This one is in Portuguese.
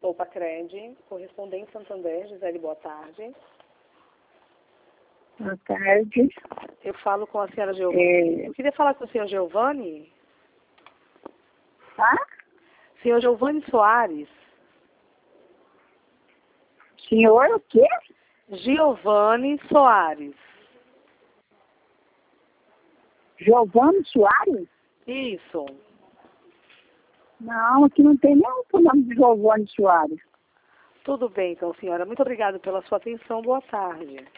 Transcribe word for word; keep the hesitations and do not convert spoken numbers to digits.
Soupa Cred, correspondente Santander, Gisele, boa tarde. Boa tarde. Eu falo com a senhora Giovanni. É... Eu queria falar com o senhor Giovanni. Tá? Senhor Giovanni Soares. Senhor o quê? Giovanni Soares. Giovanni Soares? Isso. Não, aqui não tem nenhum com o nome de Giovanni Soares. Tudo bem, então, senhora. Muito obrigada pela sua atenção. Boa tarde.